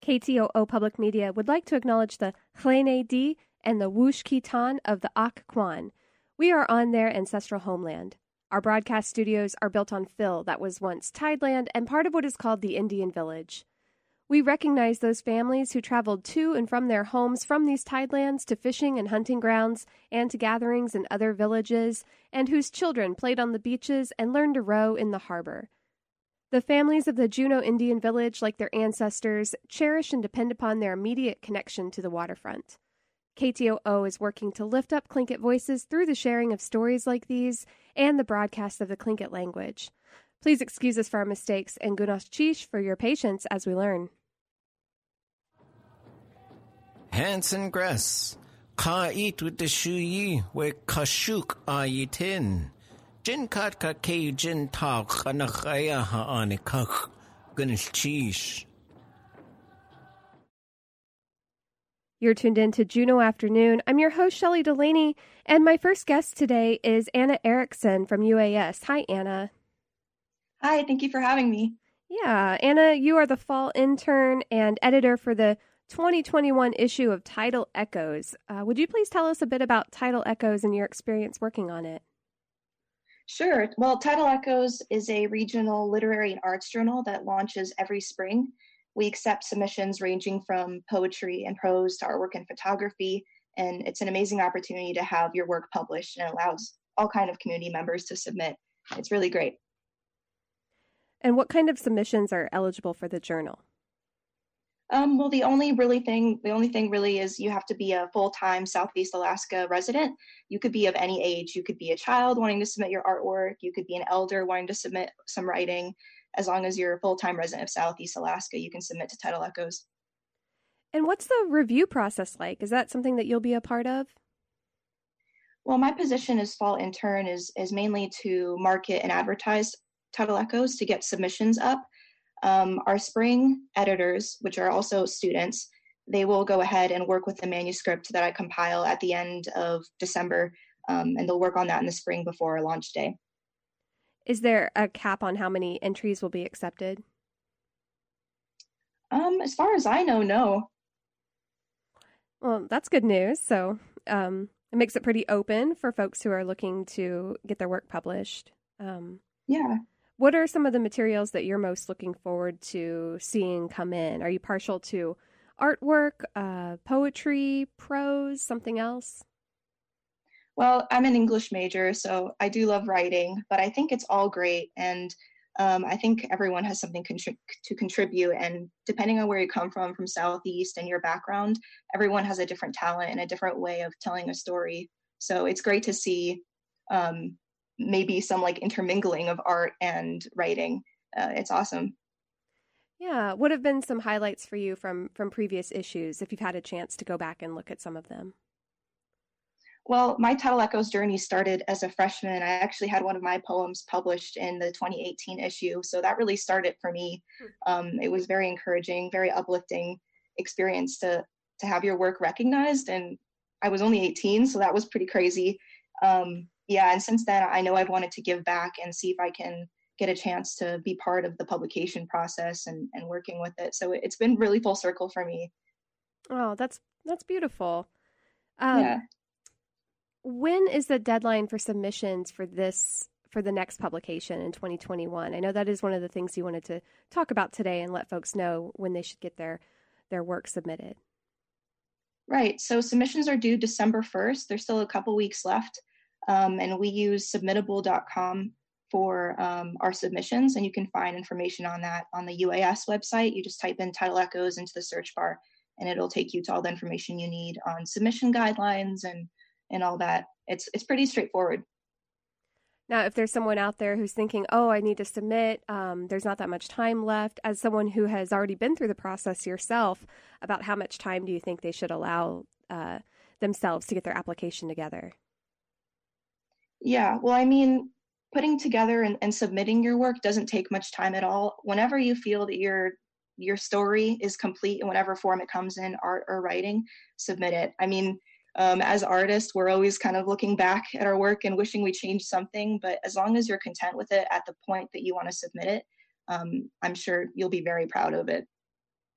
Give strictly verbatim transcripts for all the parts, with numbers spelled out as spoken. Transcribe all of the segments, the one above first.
K T O O Public Media would like to acknowledge the Hlene Di and the Wush Kitan of the Ak Kwan. We are on their ancestral homeland. Our broadcast studios are built on fill that was once tideland and part of what is called the Indian Village. We recognize those families who traveled to and from their homes from these tidelands to fishing and hunting grounds and to gatherings in other villages, and whose children played on the beaches and learned to row in the harbor. The families of the Juneau Indian Village, like their ancestors, cherish and depend upon their immediate connection to the waterfront. K T O O is working to lift up Tlingit voices through the sharing of stories like these and the broadcast of the Tlingit language. Please excuse us for our mistakes and Gunas Chish for your patience as we learn. Hanson Gress, ka eat with the shuyi, we kashuk ayitin. Jin kat ka ke jin tak anakaya ha anikak, Gunas Chish. You're tuned in to Juneau Afternoon. I'm your host, Shelley Delaney, and my first guest today is Anna Erickson from U A S. Hi, Anna. Hi, thank you for having me. Yeah, Anna, you are the fall intern and editor for the twenty twenty-one issue of Tidal Echoes. Uh, would you please tell us a bit about Tidal Echoes and your experience working on it? Sure. Well, Tidal Echoes is a regional literary and arts journal that launches every spring. We accept submissions ranging from poetry and prose to artwork and photography, and it's an amazing opportunity to have your work published, and it allows all kind of community members to submit. It's really great. And what kind of submissions are eligible for the journal? Um, well, the only really thing, the only thing really is you have to be a full-time Southeast Alaska resident. You could be of any age. You could be a child wanting to submit your artwork. You could be an elder wanting to submit some writing. As long as you're a full-time resident of Southeast Alaska, you can submit to Tidal Echoes. And what's the review process like? Is that something that you'll be a part of? Well, my position as fall intern is, is mainly to market and advertise Tidal Echoes to get submissions up. Um, our spring editors, which are also students, they will go ahead and work with the manuscript that I compile at the end of December, um, and they'll work on that in the spring before our launch day. Is there a cap on how many entries will be accepted? Um, as far as I know, no. Well, that's good news. So um, it makes it pretty open for folks who are looking to get their work published. Um, yeah. What are some of the materials that you're most looking forward to seeing come in? Are you partial to artwork, uh, poetry, prose, something else? Well, I'm an English major, so I do love writing, but I think it's all great. And um, I think everyone has something contri- to contribute. And depending on where you come from, from Southeast and your background, everyone has a different talent and a different way of telling a story. So it's great to see um, maybe some like intermingling of art and writing. Uh, it's awesome. Yeah. What have been some highlights for you from, from previous issues, if you've had a chance to go back and look at some of them? Well, my Tidal Echoes journey started as a freshman. I actually had one of my poems published in the twenty eighteen issue. So that really started for me. Um, it was very encouraging, very uplifting experience to, to have your work recognized. And I was only eighteen, so that was pretty crazy. Um, yeah, and since then, I know I've wanted to give back and see if I can get a chance to be part of the publication process and, and working with it. So it's been really full circle for me. Oh, that's that's beautiful. Um, yeah. When is the deadline for submissions for this, for the next publication in twenty twenty-one? I know that is one of the things you wanted to talk about today and let folks know when they should get their, their work submitted. Right. So submissions are due December first. There's still a couple weeks left. Um, and we use submittable dot com for um, our submissions. And you can find information on that on the U A S website. You just type in Tidal Echoes into the search bar, and it'll take you to all the information you need on submission guidelines and and all that. It's it's pretty straightforward. Now, if there's someone out there who's thinking, oh, I need to submit, um, there's not that much time left, as someone who has already been through the process yourself, about how much time do you think they should allow uh, themselves to get their application together? Yeah, well, I mean, putting together and, and submitting your work doesn't take much time at all. Whenever you feel that your your story is complete in whatever form it comes in, art or writing, submit it. I mean, Um, as artists, we're always kind of looking back at our work and wishing we changed something, but as long as you're content with it at the point that you want to submit it, um, I'm sure you'll be very proud of it.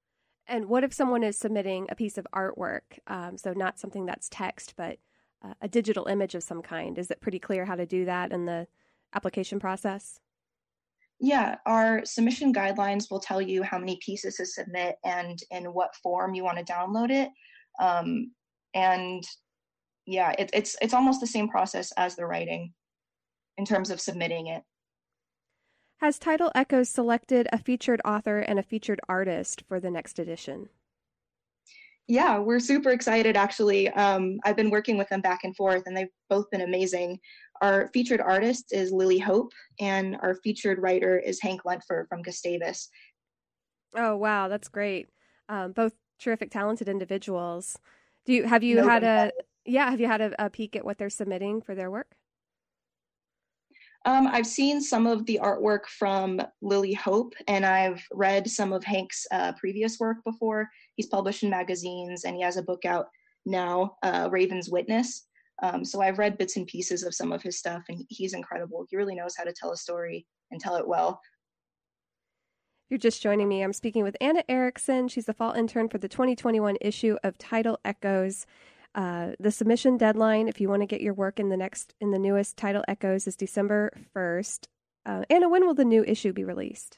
And what if someone is submitting a piece of artwork, um, so not something that's text, but uh, a digital image of some kind? Is it pretty clear how to do that in the application process? Yeah, our submission guidelines will tell you how many pieces to submit and in what form you want to download it. Um, and yeah, it, it's it's almost the same process as the writing in terms of submitting it. Has Title Echoes selected a featured author and a featured artist for the next edition? Yeah, we're super excited, actually. Um, I've been working with them back and forth, and they've both been amazing. Our featured artist is Lily Hope, and our featured writer is Hank Lentfer from Gustavus. Oh, wow, that's great. Um, both terrific, talented individuals. Do you have you No had a better. yeah have you had a, a peek at what they're submitting for their work? Um, I've seen some of the artwork from Lily Hope, and I've read some of Hank's uh, previous work before. He's published in magazines, and he has a book out now, uh, Raven's Witness. Um, so I've read bits and pieces of some of his stuff, and he's incredible. He really knows how to tell a story and tell it well. If you're just joining me, I'm speaking with Anna Erickson. She's the fall intern for the twenty twenty-one issue of Title Echoes. Uh, the submission deadline, if you want to get your work in the next, in the newest Title Echoes, is December first. Uh, Anna, when will the new issue be released?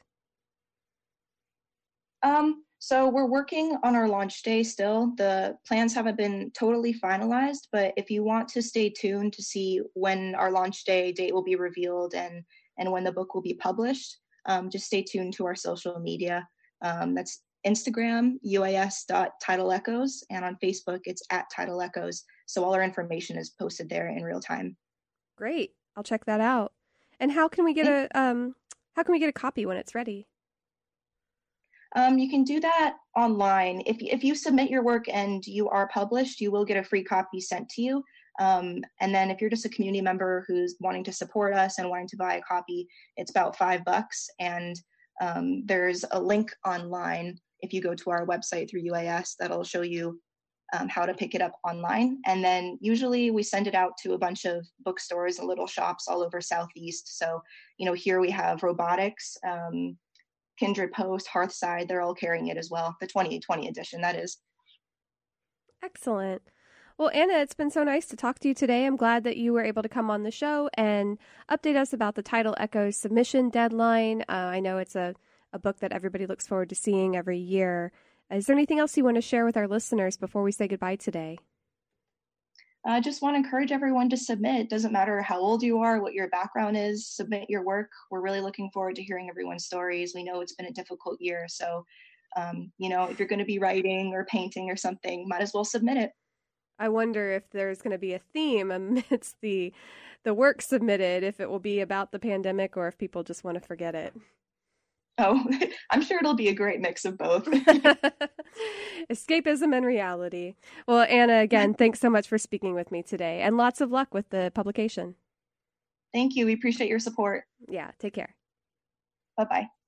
Um, so we're working on our launch day still. The plans haven't been totally finalized, but if you want to stay tuned to see when our launch day date will be revealed and, and when the book will be published, um, just stay tuned to our social media. Um, that's Instagram, U A S dot Title Echoes, and on Facebook, it's at Title Echoes. So all our information is posted there in real time. Great. I'll check that out. And how can we get a um how can we get a copy when it's ready? Um, you can do that online. If if you submit your work and you are published, you will get a free copy sent to you. Um, and then if you're just a community member who's wanting to support us and wanting to buy a copy, it's about five bucks. And um, there's a link online if you go to our website through U A S that'll show you um, how to pick it up online. And then usually we send it out to a bunch of bookstores and little shops all over Southeast. So, you know, here we have Robotics, um, Kindred Post, Hearthside, they're all carrying it as well. The twenty twenty edition, that is. Excellent. Well, Anna, it's been so nice to talk to you today. I'm glad that you were able to come on the show and update us about the Title Echoes submission deadline. Uh, I know it's a, a book that everybody looks forward to seeing every year. Is there anything else you want to share with our listeners before we say goodbye today? I just want to encourage everyone to submit. It doesn't matter how old you are, what your background is, submit your work. We're really looking forward to hearing everyone's stories. We know it's been a difficult year. So, um, you know, if you're going to be writing or painting or something, might as well submit it. I wonder if there's going to be a theme amidst the the work submitted, if it will be about the pandemic or if people just want to forget it. Oh, I'm sure it'll be a great mix of both. Escapism and reality. Well, Anna, again, thanks so much for speaking with me today, and lots of luck with the publication. Thank you. We appreciate your support. Yeah, take care. Bye-bye.